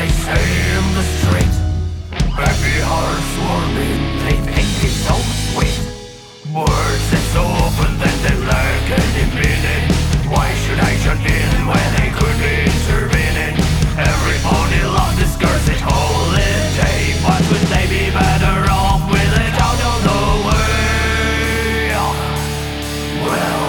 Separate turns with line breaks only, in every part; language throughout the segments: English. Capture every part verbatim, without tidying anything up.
they say in the street. Happy hearts warming, they think it's so sweet. Words that so often that they lack any meaning. Why should I join in when they could be intervening? Everybody loves this cursed holiday, but would they be better off with it out of the way? Well,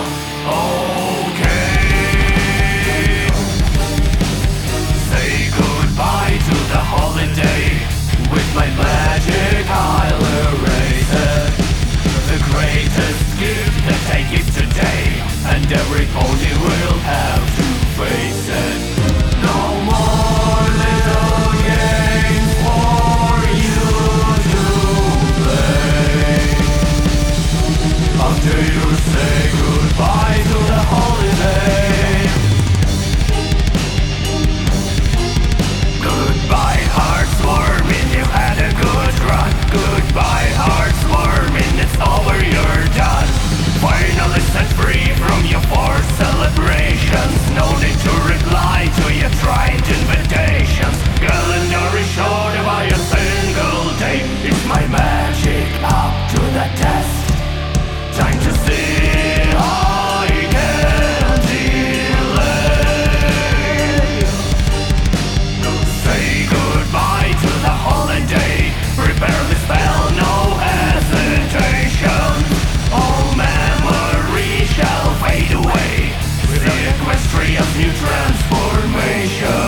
okay. Say goodbye to the holiday. With my magic I'll erase it. The greatest gift that I give today, and everybody will have to face it. No more little games for you to play. After you say goodbye to the holiday. Goodbye hearts warming, you had a good run. Goodbye hearts warming, it's over, you're done. Finally set free from your forced celebrations. No need to reply to your trite invitations. Calendar is short by a single day. It's my magic up to the test. Time to see I can delay. Say goodbye to the holiday. Prepare the spell, no hesitation. All memories shall fade away with the equestrian new transformation.